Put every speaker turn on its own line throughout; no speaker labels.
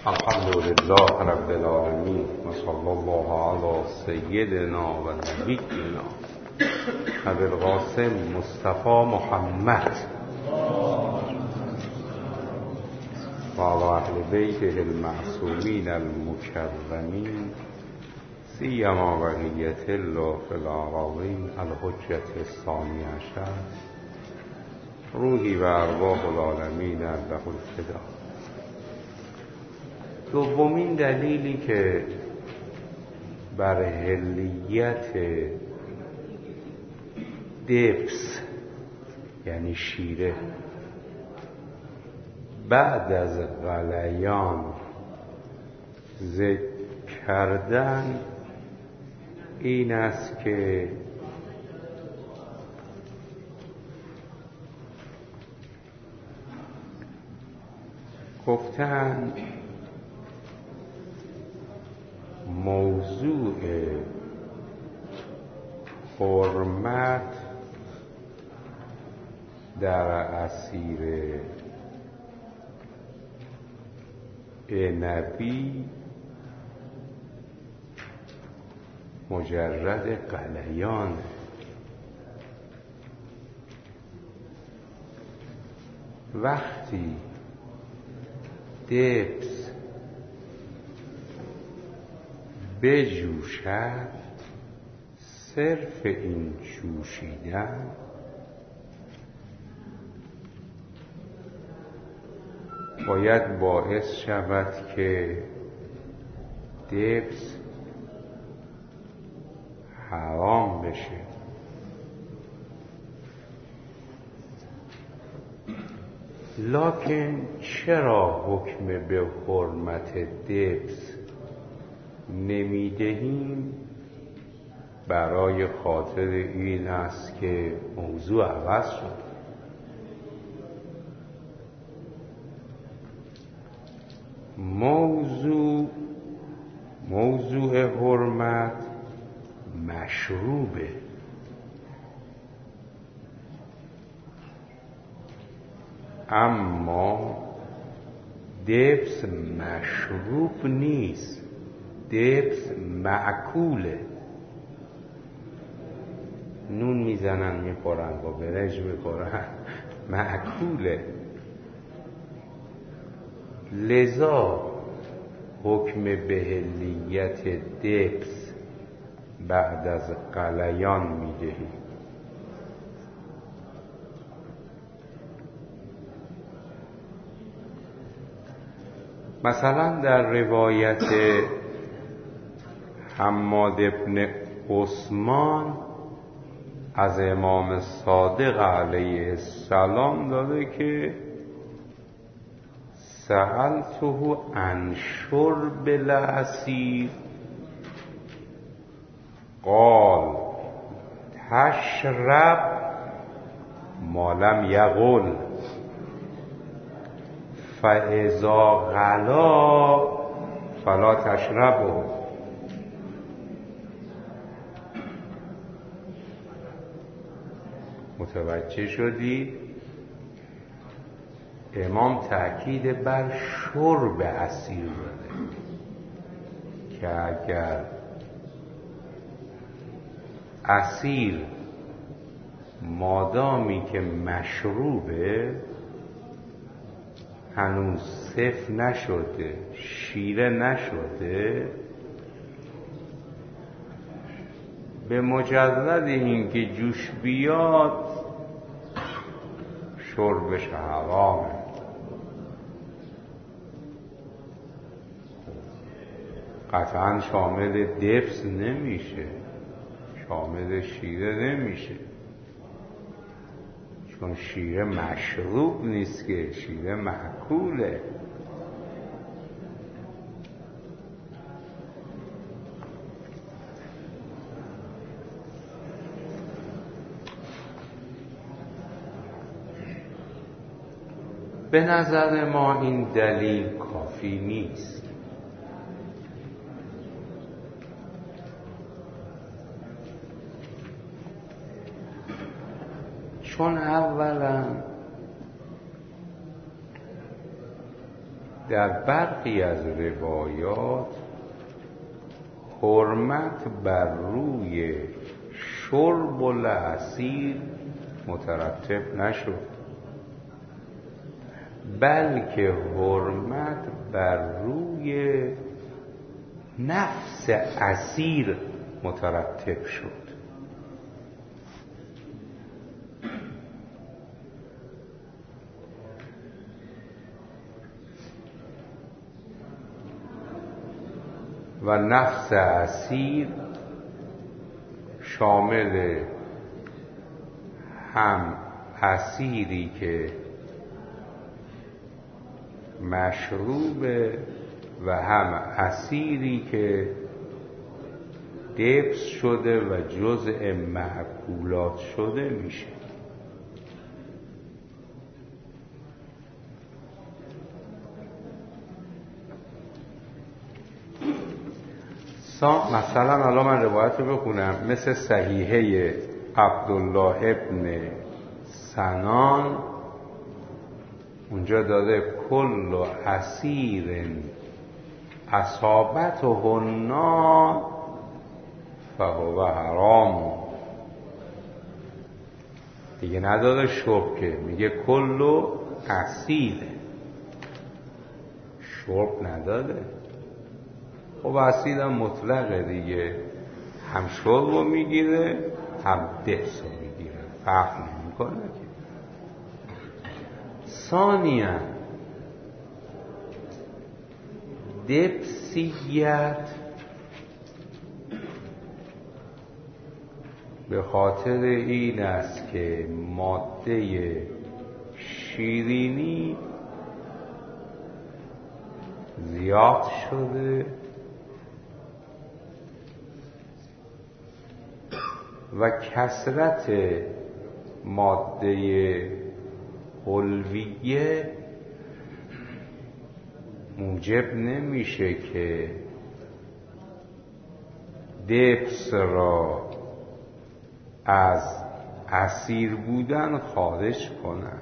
الحمد لله رب العالمين وصلى الله على سيدنا و نبینا ابی القاسم مصطفى محمد و علی اهل بیته المعصومین المکرمین سیما بقیة الله فی الأراضین الحجة الثانی عشر روحی و ارواح العالمین له الفدا. دومین دلیلی که بر حلیت دبس یعنی شیره بعد از غلیان ذکر کردن این است که گفتن موضوع حرمت در عصیر عنبی مجرد غلیان، وقتی دبس بجوشد صرف این جوشیدن باید باعث شود که دبس حرام بشه. لکن چرا حکم به حرمت دبس نمیدهیم؟ برای خاطر این است که موضوع عوض شد. موضوع حرمت مشروبه، اما دبس مشروب نیست، دبس معکوله. نون میزنن میخورن، با برنج میخورن، معکوله. لذا حکم بحلیت دبس بعد از غلیان میدهیم. مثلا در روایت حماد بن عثمان از امام صادق علیه السلام داده که سألته عن شرب العصیر قال تشرب ما لم یغل فاذا غلا فلا تشربه. متوجه شدید؟ امام تأکید بر شرب عصیر داده که اگر عصیر مادامی که مشروبه هنوز صف نشده، شیره نشده، به مجرد اینکه جوش بیاد شربش حرامه. قطعا شامل دبس نمیشه، شامل شیره نمیشه، چون شیره مشروب نیست که، شیره مأکوله. به نظر ما این دلیل کافی نیست. چون اولا در برخی از روایات حرمت بر روی شرب العصیر مترتب نشد، بلکه حرمت بر روی نفس اسیر مترتب شد. و نفس اسیر شامل هم اسیری که مشروبه و هم اسیری که دبس شده و جزء مأکولات شده میشه. مثلا الان من روایت رو بخونم، مثل صحیحه عبدالله ابن سنان، اونجا داده کل اسیر اصابته النار فهو حرام. دیگه نداده شرب، که میگه کل اسیره، شرب نداده. خب اسید هم مطلقه دیگه، هم شرب رو میگیره هم دبس رو میگیره، فرق نمیکنه که. ثانیاً دبسیت به خاطر این است که ماده شیرینی زیاد شده و کثرت ماده حلویه موجب نمیشه که دبس را از اسیر بودن خارج کنن.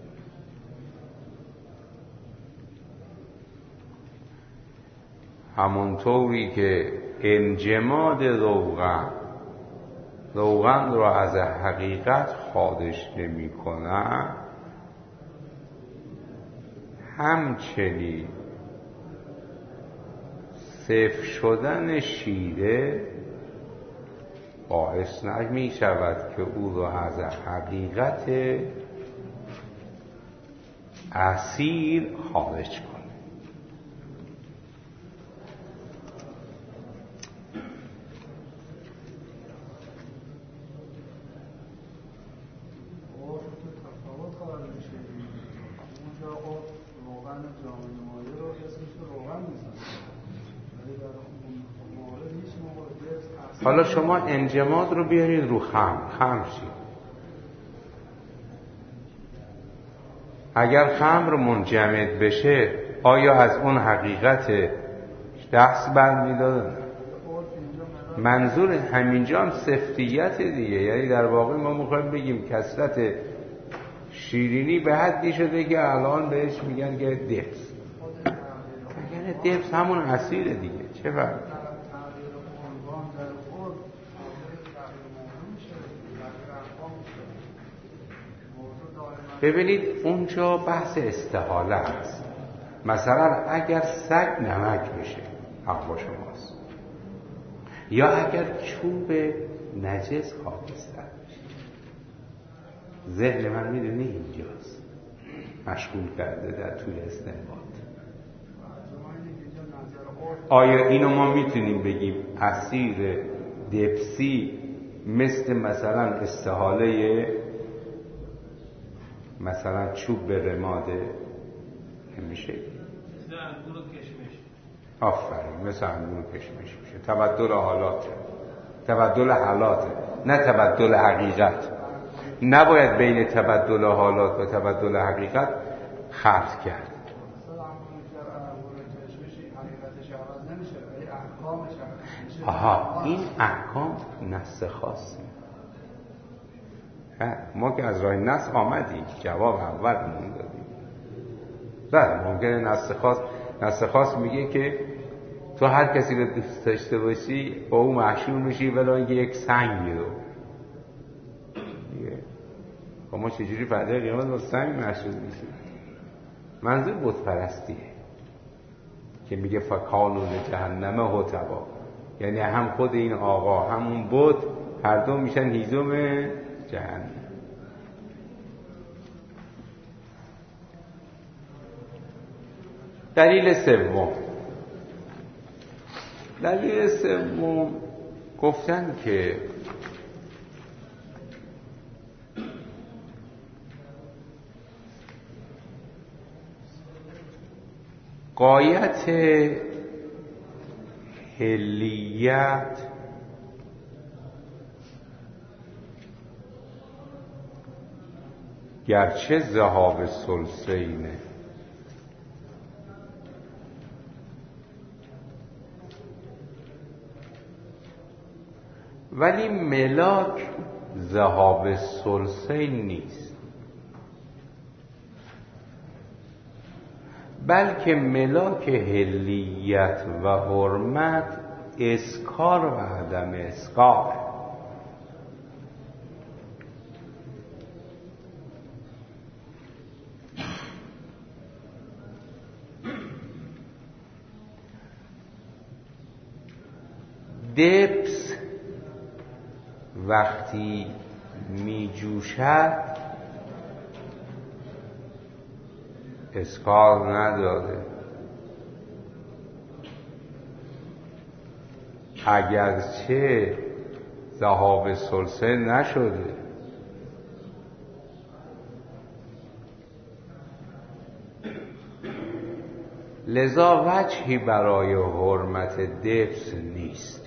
همونطوری که انجماد روغن را از حقیقت خارج نمی کنن، همچنین صفر شدن شیره باعث نمی شود که او را از حقیقت اسیر خارج کنه. حالا شما انجماد رو بیارید رو خمر شید. اگر خمر منجمد بشه آیا از اون حقیقت دست برمی‌داره؟ منظور همینجا هم سفتیت دیگه، یعنی در واقع ما میخوایم بگیم کثرت شیرینی به حدی شده که الان بهش میگن که دبس. یعنی دبس همون اسیره دیگه، چه فرق؟ ببینید اونجا بحث استحاله است. مثلا اگر سگ نمک بشه حق با شماست، یا اگر چوب نجس خاکستر بشه. ذهن من میدونی اینجاست مشغول کرده در طول استنباط. آیا اینو ما میتونیم بگیم اسیر دبسی مثل مثلا استحاله مثلا چوب به رماده؟ نمیشه.
مثل انگور و کشمش.
آفرین، مثل انگور و کشمش میشه. تبدل حالاته، تبدل حالاته، نه تبدل حقیقت. نباید بین تبدل حالات و تبدل حقیقت خلط کرد. آها، این احکام نص خاصی. ما که از راه نص آمدیم، جواب اولمون دادیم. بله ممکنه نص خاص میگه که تو هر کسی رو دوست داشته باشی با او محشور میشی ولی اینکه یک سنگی رو خب ما چجوری فردا قیامت با سنگ محشور میشیم؟ منظور بت پرستیه که میگه فکانوا لجهنم حطبا، یعنی هم خود این آقا همون بت هر دو میشن هیزم جهنم. دلیل سوم گفتن که غایت حلیت گرچه ذهاب ثلثینه، ولی ملاک ذهاب ثلثین نیست، بلکه ملاک حلیت و حرمت اسکار و عدم اسکار. دبس وقتی می جوشد اسکار نداره، اگرچه ذهاب ثلثه نشده. لذا وجهی برای حرمت دبس نیست.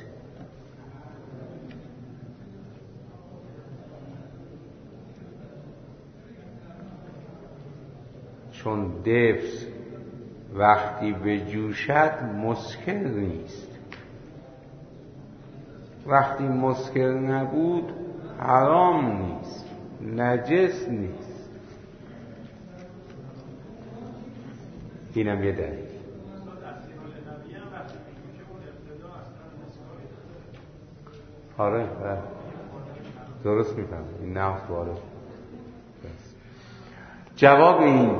چون دبس وقتی به جوشد مسکر نیست، وقتی مسکر نبود حرام نیست، نجس نیست. اینم یه دلیل. آره درست میفهم این نفس وارد. جواب این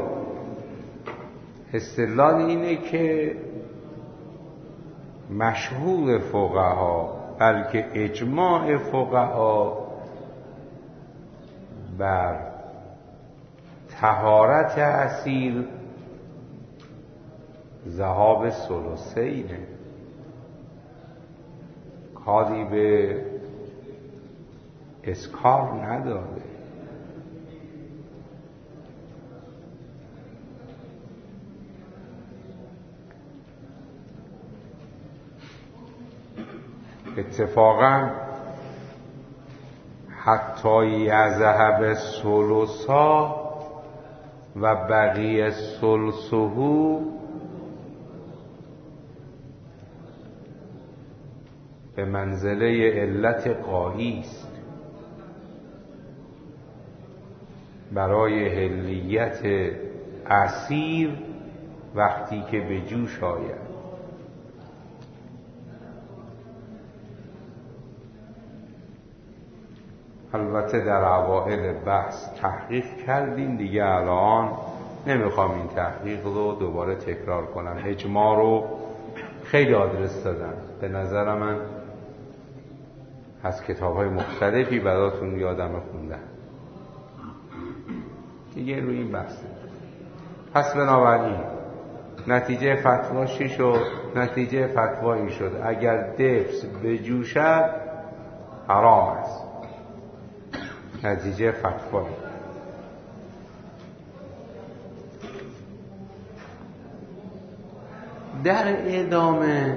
استدلال اینه که مشهور فقها بلکه اجماع فقها بر طهارت اسیر ذهاب ثلثینه، کاری به اسکار نداره. اتفاقا حتی یذهب ثلثا و بقیه ثلثه به منزله علت غایی است برای حلیت اسیر وقتی که به جوش آید. البته در اوائل بحث تحقیق کردیم دیگه، الان نمیخوام این تحقیق رو دوباره تکرار کنم. اجماع رو خیلی آدرس دادن، به نظر من از کتاب‌های مختلفی براتون یادم خوندن دیگه روی این بحث. پس بنابراین نتیجه فتوا چی شد؟ نتیجه فتوا این شد اگر دبس بجوشد حرام است. نتیجه فتوا. در ادامه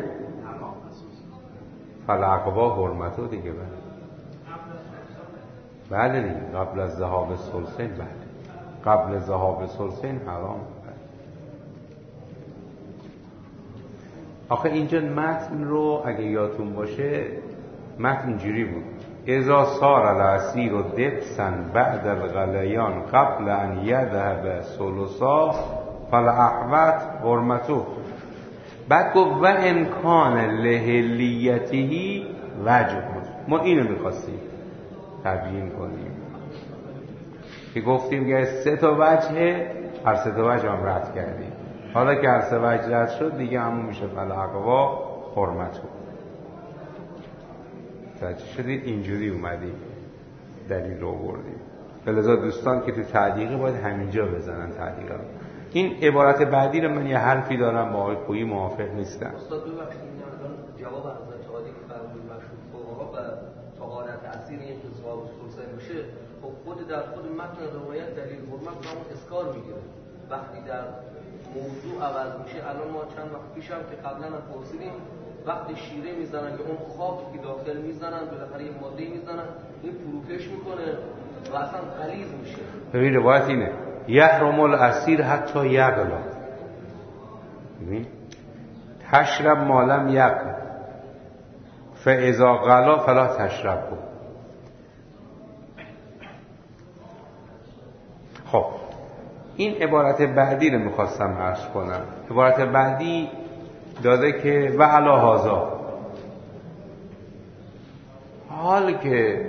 فالعقبا حرمتو دیگه بله دیگه قبل از ذهاب ثلثین، بله قبل ذهاب ثلثین حرام. آخه اینجا متن رو اگه یادتون باشه متن اینجوری بود: اذا صار الاسیر دبسا بعد الغلیان قبل ان یذهب ثلثا فالاحوط حرمته. بعد گفت و امکان لحلیته وجه. ما اینو میخواستیم تبیین کنیم که گفتیم که 3 تا وجه، هر 3 تا وجه هم رد کردیم. حالا که هر 3 وجه رد شد دیگه همون میشه فالاحوط حرمته. توجه شدید؟ اینجوری اومدیم دلیل رو آوردیم. لذا دوستان که تو تعلیق باید همینجا بزنن تعلیق رو. این عبارت بعدی رو من یه حرفی دارم با آقای خویی موافق نیستم.
استاد ببخشید این الان جواب حضرت عالی که فرمودید مشروط فقها و تا حالت تاثیر این که ثواب سلسه میشه، خب خود در خود متن روایت دلیل حرمت رو اسکار میگیره. وقتی در موضوع عوض میشه، الان ما چند وقت پیشم که قبلا هم پرسیدیم وقتی شیره میزنن که اون خاکی که داخل میزنن بالاخره یه ماده میزنن این فروکش میکنه و اصلا غلیظ میشه.
ببین روایت اینه یحرم الاسیر حتی یغلا. ببین تشرب ما لم یغل فاذا غلا فلا تشربه. خب این عبارت بعدی رو میخواستم عرض کنم. عبارت بعدی داده که و علی هذا، حال که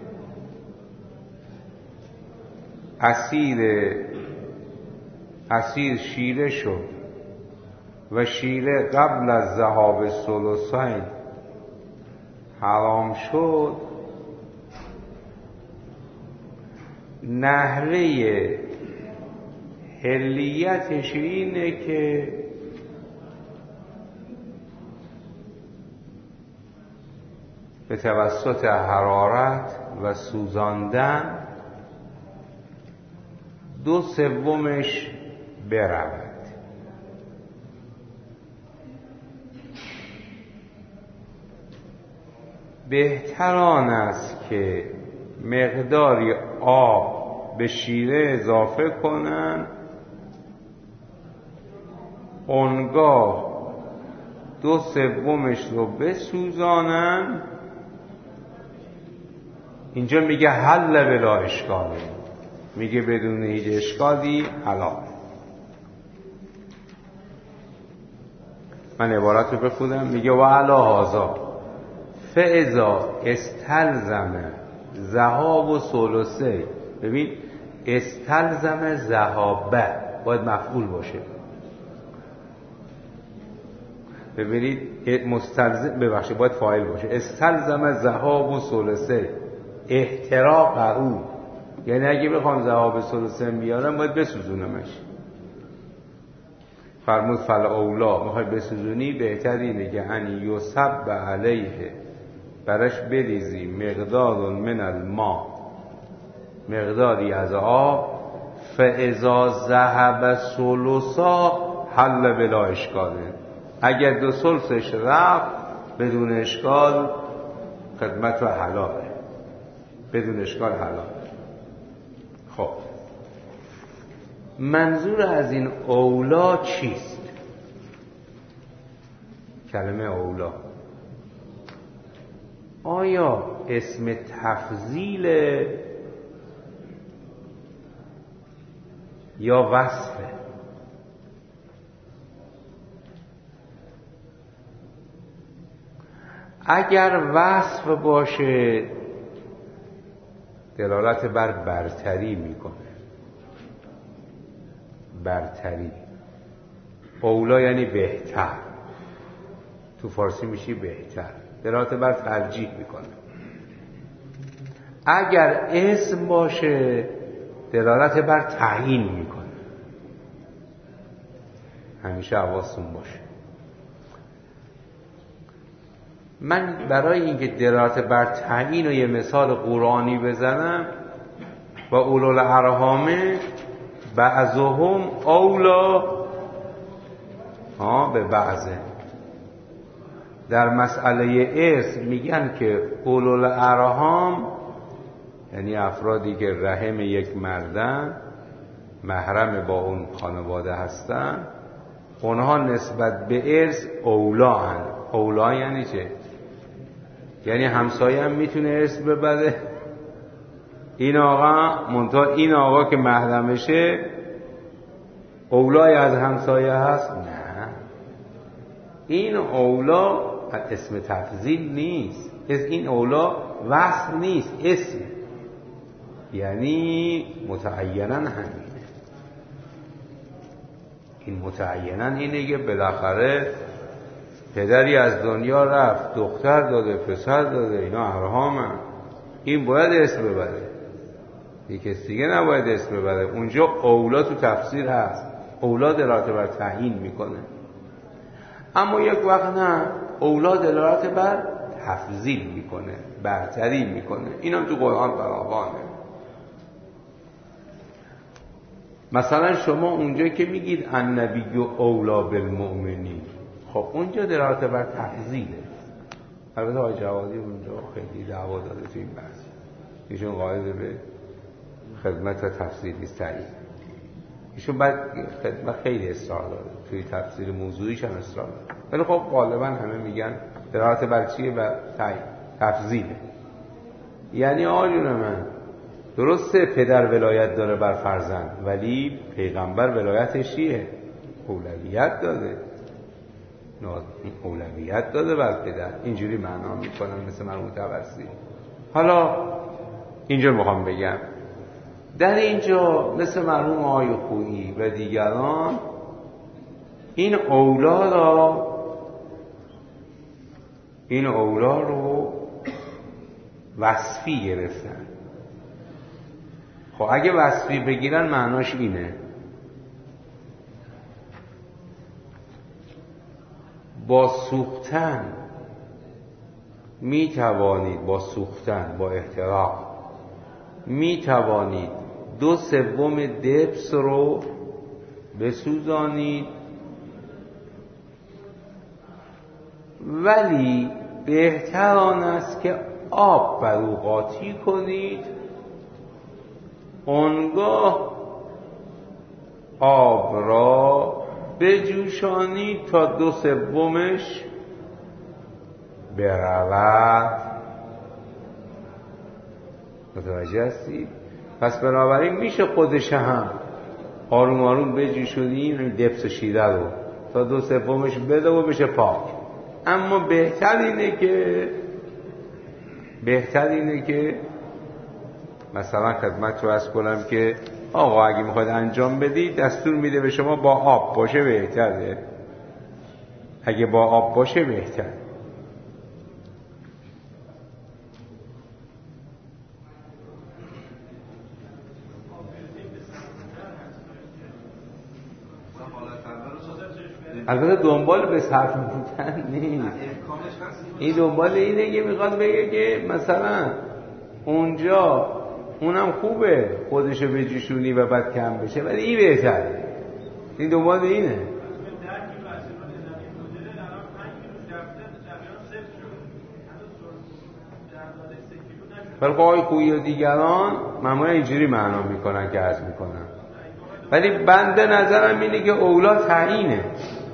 اسیر شیره شد و شیره قبل از ذهاب ثلثین حرام شد، نحوه حلیتش اینه که به توسط حرارت و سوزاندن 2/3 برود. بهتر آن است که مقداری آب به شیره اضافه کنن، اونگاه 2/3 رو بسوزانن. اینجا میگه حل بلا اشکاله، میگه بدون هیچ اشکالی حلال. من عبارت رو بخونم. میگه و علی هذا فاذا استلزم ذهاب و ثلثی. ببین استلزم ذهابه باید مفعول باشه. ببینید مستلزم ببخشید باید فاعل باشه. استلزم ذهاب و ثلثی احتراق او، یعنی اگه بخوام ذهاب ثلثی بیارم باید بسوزونمش. فرمود فل اولا، میخوای بسوزونی بهتر اینه که ان یصب علیه، برش بریزی مقدار من الماء، مقداری از آب، فاذا ذهب ثلثا حل بلا اشکاله. اگر 2/3 رفت بدون اشکال خدمت و حلاله، بدون اشکال حلال. خب منظور از این اولا چیست؟ کلمه اولا آیا اسم تفضیل یا وصفه؟ اگر وصف باشه دلالت بر برتری میکنه. برتری. اولا یعنی بهتر، تو فارسی میشه بهتر، دلالت بر ترجیح میکنه. اگر اسم باشه دلالت بر تعیین میکنه. همیشه حواستون باشه. من برای اینکه دلالت بر تعیین و یه مثال قرآنی بزنم، و اولو الارحام بعضهم اولا به بعضه. در مسئله اسم میگن که اولو الارحام یعنی افرادی که رحم یک مردن محرم با اون خانواده هستن، اونها نسبت به ارث اولا هن. اولا یعنی چه؟ یعنی همسایه هم میتونه ارث ببره. این آقا منتها این آقا که محرمشه اولای از همسایه هست؟ نه، این اولا اسم تفضیل نیست، این اولا وصف نیست، اسم، یعنی متعیناً همینه. این متعیناً اینه که بالاخره پدری از دنیا رفت، دختر داده، پسر داده، اینا ارحامن، این باید اسم ببره، یک کسی دیگه نباید اسم ببره. اونجا اولا تو تفسیر هست، اولا دلالت بر تعیین میکنه، اما یک وقت نه، اولا دلالت بر تفضیل میکنه، برتری میکنه. اینم تو قرآن فراوانه. مثلا شما اونجا که میگید النبی اولا بالمؤمنین، خب اونجا دلالت بر تفضیله. البته آقای جوادی اونجا خیلی دعوا داره تو این بحث، ایشون قائل به خدمت و تفسیر نیست، تعیین. ایشون بعد خدمت خیلی اصرار داره، توی تفسیر موضوعیش هم اصرار داره، ولی خب غالبا همه میگن دلالت بر چیه؟ بر تعیین، تفضیله. یعنی آجون من درسته پدر ولایت داره بر فرزند، ولی پیغمبر ولایتش چیه؟ اولویت داده، اولویت داده بر پدر. اینجوری معنا میکنن مثل مرحوم طبرسی. حالا اینجا میخوام بگم در اینجا مثل مرحوم آقای خویی و دیگران این اولا رو وصفی گرفتن. خب اگه وصفی بگیرن معناش اینه با سوختن می توانید، با سوختن، با احتراق می توانید 2/3 دبس رو بسوزانید، ولی بهتر آن است که آب بر او قاطی کنید، آنگاه آب را بجوشانید تا 2/3 برود. متوجه هستید؟ پس بنابراین میشه خودش هم آروم آروم بجوشونید این دبس شیره رو تا 2/3 بده و بشه پاک. اما بهتر اینه که مثلا خدمت رو عرض کنم که آقا اگه میخواید انجام بدید دستور میده به شما با آب باشه بهتره، اگه با آب باشه بهتره. البته دنبال به صرف بودن نیست، این دنبال اینه که میخواد بگه که مثلا اونجا اونم خوبه خودشو بجوشونی و بعد کم بشه، ولی این بهتره. این دنبال اینه. ولی آقای خویی و دیگران معمولا اینجوری معنا میکنن که عرض میکنن، ولی بنده نظرم اینه که اولا تعیینه.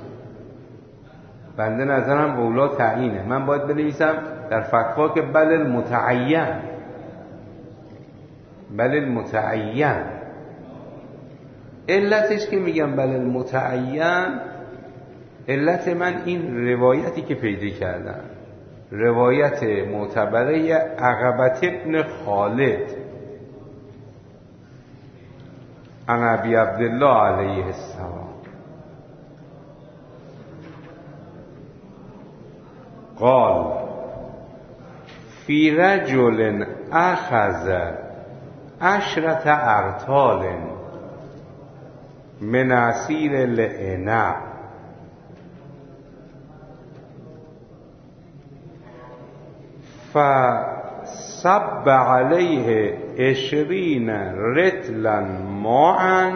بنده نظرم اولا تعیینه. من باید بنویسم در فتوا که بل المتعین. علتش که میگم بل المتعین، علت من این روایتی که پیدا کردم، روایت معتبره عقبة ابن خالد عن ابی عبدالله علیه السلام قال فی رجل اخذ 10 ارطال من عصیر العنب فصب علیه 20 رطلا ماء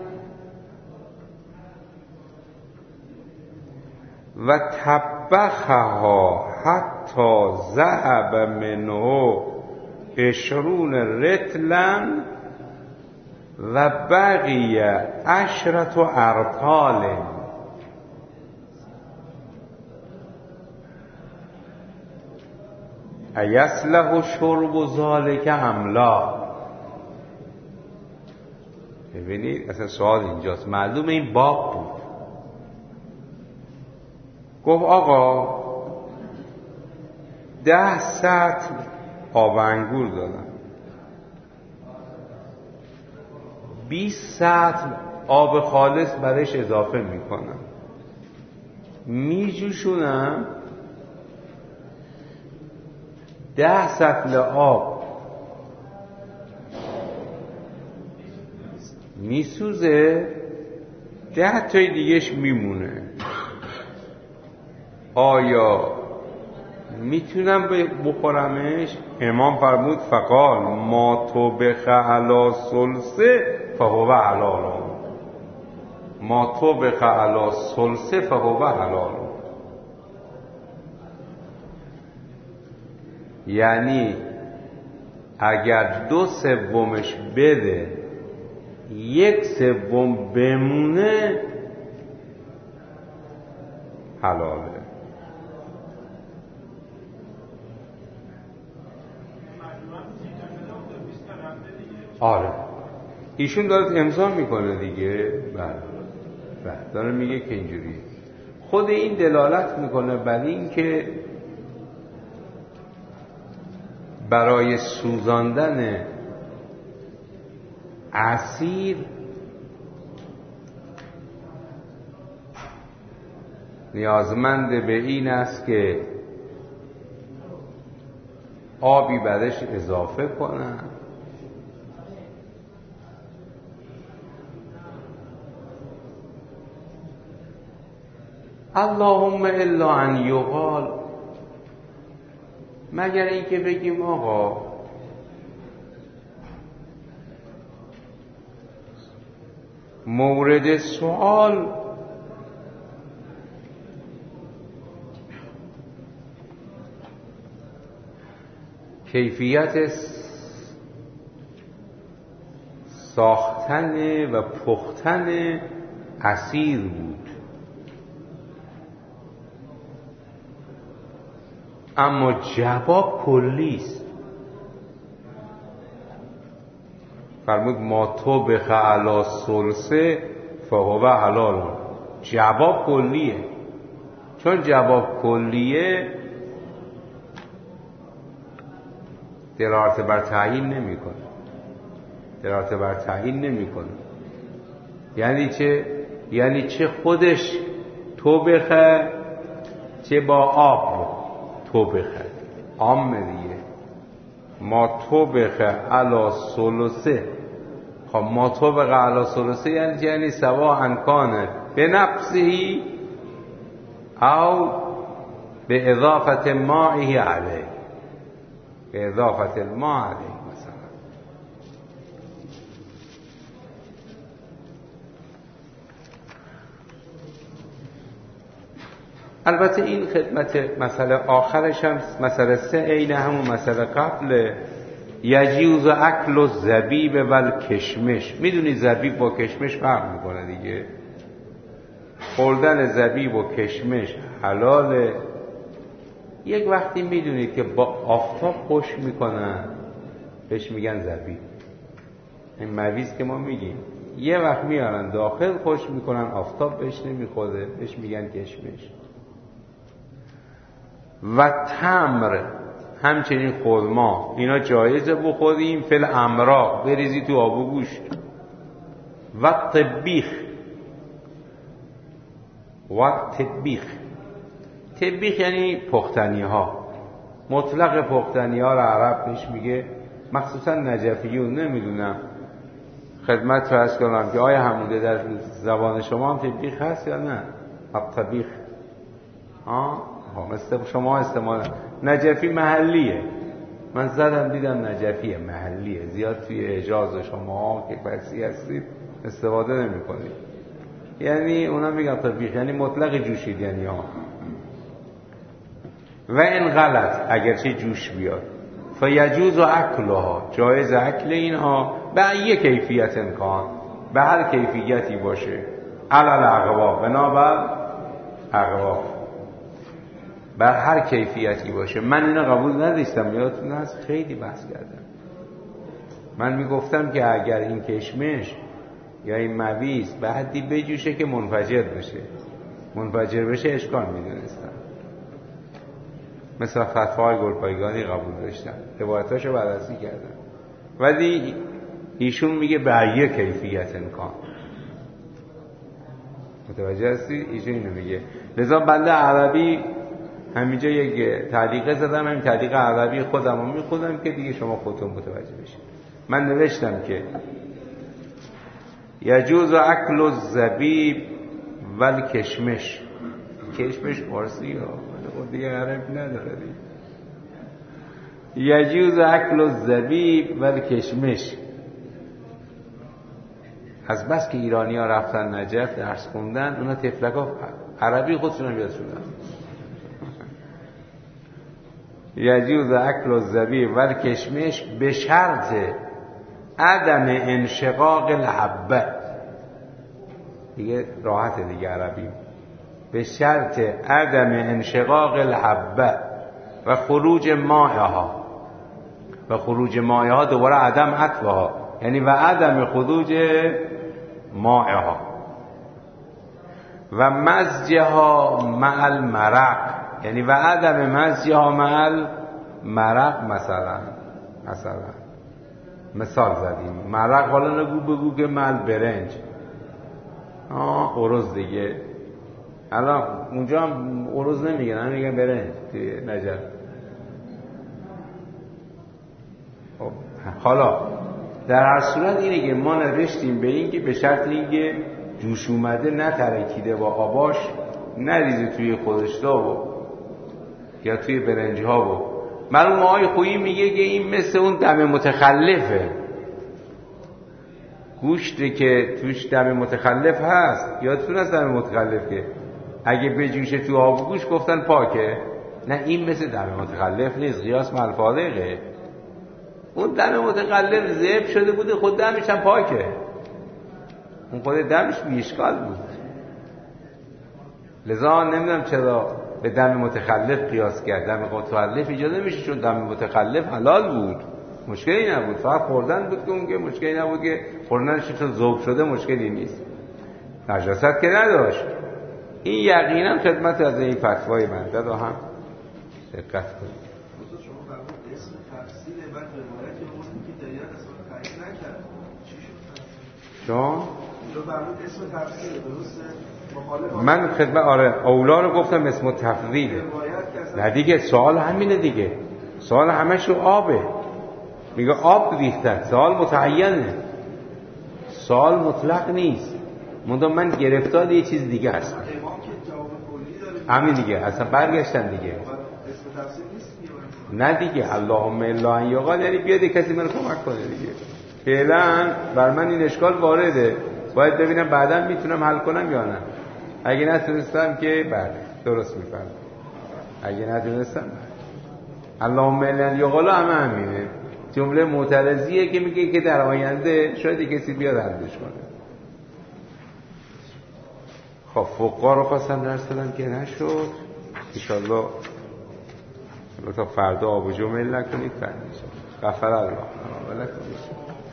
و طبخها حتی ذهب منه 20 رطلا و بقی 10 ارطال. ایصلح شرب ذلک ام لا؟ ببینید اصلا سوال اینجاست، معلومه این باب بود. گفت آقا 10 سطل آب انگور دادم، 20 سطل آب خالص برش اضافه میکنم، میجوشونم، 10 سطل آب میسوزه، 10 تای دیگهش میمونه. آیا میتونم بخورمش؟ امام فرمود فقال ما طبخ علی ثلثه فهو حلال، ما طبخ علی ثلثه فهو حلال. یعنی اگر 2/3 بده 1/3 بمونه حلاله. آره ایشون داره امضا میکنه دیگه. بله داره میگه که اینجوریه. خود این دلالت میکنه بر این که برای سوزاندن عصیر نیازمند به این است که آبی برش اضافه کنن، اللهم الا ان یقال، مگر این که بگیم آقا مورد سوال کیفیت ساختن و پختن عصیر بود، اما جواب کلی است. فرمود ما طبخ علی ثلثه فهو حلال. جواب کلیه، چون جواب کلیه دلالت بر تعیین نمیکنه. دلالت بر تعیین نمیکنه. یعنی چه؟ یعنی چه خودش طبخه چه با آب طبخه، عامه دیگه. ما طبخ علی ثلثه، خب ما طبخ علی ثلثه یعنی سواء کان به نفسه او به اضافه ماءه علیه، به اضافه الماء علیه مثلا. البته این خدمت مسئله آخرش هم مسئله 3 عین همون مسئله قبل. یجوز اکل الزبیب و الکشمش. میدونی زبیب با کشمش فرق میکنه دیگه. خوردن زبیب و کشمش حلاله. یک وقتی میدونید که با آفتاب خوش میکنن بهش میگن زبیب، این مویز که ما میگیم. یه وقت میارن داخل خوش میکنن آفتاب بهش نمیخوره بهش میگن کشمش. و تمر همچنین خرما، اینا جایزه بخوریم. فل امراق بریزی تو آب و گوشت. و طبیخ یعنی پختنی ها. مطلق پختنی ها رو عرب بهش میگه، مخصوصا نجفیون. نمیدونم خدمت رو عرض کنم که آیا همونده در زبان شما هم طبیخ هست یا نه؟ طبیخ مثل شما استعمال نجفی محلیه. من زدم دیدم نجفیه، محلیه. زیاد توی حجاز شما که فارسی هستید استفاده نمی کنید. یعنی اونا میگن طبیخ یعنی مطلق جوشیدنی ها. و این غلط اگرچه جوش بیاد فیجوز اکلها، جایز اکل اینها به یک کیفیت امکان، به هر کیفیتی باشه. علل اقوا، بنابر اقوا، بر هر کیفیتی باشه. من اینو قبول نداشتم، یادتون هست خیلی بحث کردم. من میگفتم که اگر این کشمش یا این مویز به حدی بجوشه که منفجر بشه اشکال میدونستن. مثلا فتوای گلپایگانی قبول داشتن، روایتاشو بررسی کردن، ولی ایشون میگه به یک کیفیت امکان. متوجه هستی؟ ایشون اینو میگه. لذا بنده عربی همینجا یک تعلیقه زدم، همین تعلیقه عربی خودم رو میخونم که دیگه شما خودتون متوجه بشید. من نوشتم که یجوز اکل الزبیب والکشمش. کشمش فارسی ها، خود دیگه عربی نداره. یجوز اکل الزبیب والکشمش. از بس که ایرانی ها رفتن نجف درس خوندن، اونا تفلک ها عربی خودشون هم یاد شدن. یجوز اکل الزبیب والکشمش به شرط عدم انشقاق الحبه. دیگه راحته دیگه عربی. به شرط عدم انشقاق الحبه و خروج مائها. و خروج مائها دوباره عدم عطفها، یعنی و عدم خروج مائها و مزجها مع المرق، یعنی و عدم مزجها مع المرق. مثال زدیم مرق، حالا بگو که مع البرنج، ارز دیگه. الان اونجا هم ارز نمیگن، هم میگن برنج توی نجف. حالا در هر صورت اینه که ما نوشتیم به این که به شرط اینکه جوش اومده نترکیده با آباش نریزه توی خودشتا و یا توی برنج ها. و مرحوم آقای خویی میگه که این مثل اون دم متخلفه. گوشته که توش دم متخلف هست، یادتون هست دم متخلف که اگه بجوشه تو آب و گوش گفتن پاکه؟ نه، این مثل دم متخلف نیست، قیاس مع الفارقه. اون دم متخلف ذبح شده بوده، خود دمش هم پاکه، اون خود دمش بی اشکال بود. لذا نمیدونم چرا به دم متخلف قیاس کرد. دم متخلف ایجاد نمیشه چون دم متخلف حلال بود، مشکلی نبود، فقط خوردن بود که اون که مشکلی نبود، که خوردنش چون ذوب شده مشکلی نیست، نجاست که نداشت. این یقینا خدمت از این فتوای بنده رو هم دقت کنید. چون من خدمت اولا رو گفتم اسم تفضیله. نه دیگه، سوال همینه دیگه، سوال همش رو آبه. میگه آب ریختن، سوال متعینه، سوال مطلق نیست. من گرفتار یه چیز دیگه است. همین دیگه، اصلا برگشتن دیگه. نه دیگه، اللهم الا ان یقال، یعنی بیاد کسی من کمک کنه دیگه. فعلا بر من این اشکال وارده، باید ببینم بعدا میتونم حل کنم یا نه. اگه نتونستم که بله درست میفهمم، اگه نتونستم اللهم الا ان یقال همینه. جمله معترضیه که میگه که در آینده شاید کسی بیاد حلش کنه. خب فقها رو خواستم درس بدم که نشد. انشالله تا فردا آب و جمعه نکنید. غفر الله ولکم.